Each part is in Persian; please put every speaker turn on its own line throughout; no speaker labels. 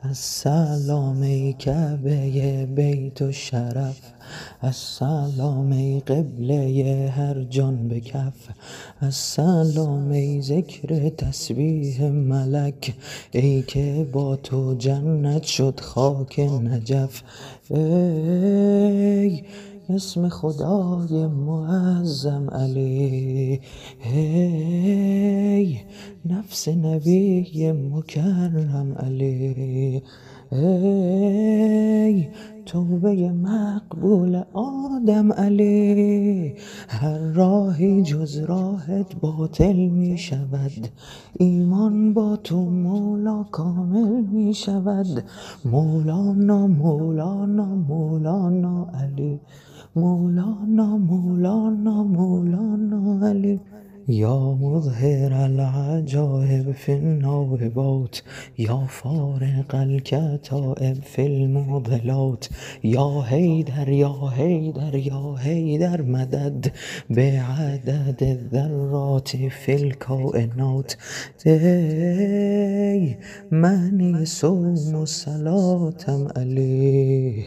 السلام ای کعبه بیت و شرف، السلام ای قبله هر جان به کف، السلام ای ذکر تسبیح ملک، ای که با تو جنت شد خاک نجف. ای اسم خدای معظم علی، ای نفس نبی مکرم علی، ای توبه مقبول آدم علی. هر راهی جز راهت باطل می شود، ایمان با تو مولا کامل می شود. مولانا مولانا مولانا علی، مولانا مولانا مولانا علی. یا مظهر العجائب فی الناوبات، یا فارق الکتائب فی الموبلات، یا حیدر یا حیدر یا حیدر مدد بعدد الذرات فی الکائنات. ای معنی صوم و صلاتم علی،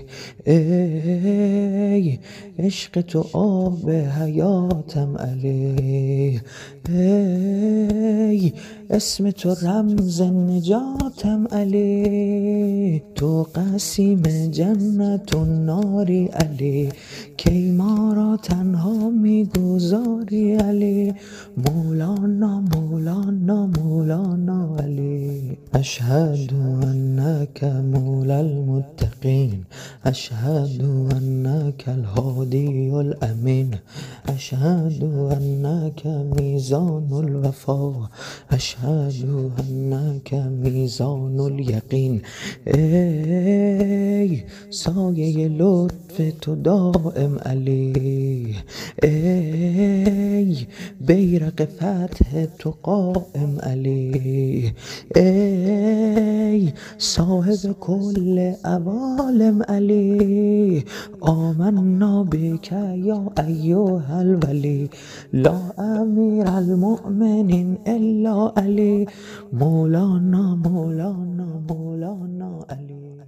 ای عشق تو آب حیاتم علی، ای اسم تو رمز نجاتم علی. تو قسیم جنت و ناری علی، کی ما را تنها میگذاری علی. مولانا مولانا مولانا علی. اشهد انک مولا المتقین، اشهد انک الهادی الامین، اشهد انک میزان الوفا، اشهد انک میزان الیقین. ای سایه لطف تو دائم علی، ای بیرق فتح تو قائم علی، ای صاحب کل عوالم علی. آمنا بک یا ایها الولی، لا امیر المؤمنین الا علی. مولانا مولانا مولانا علی.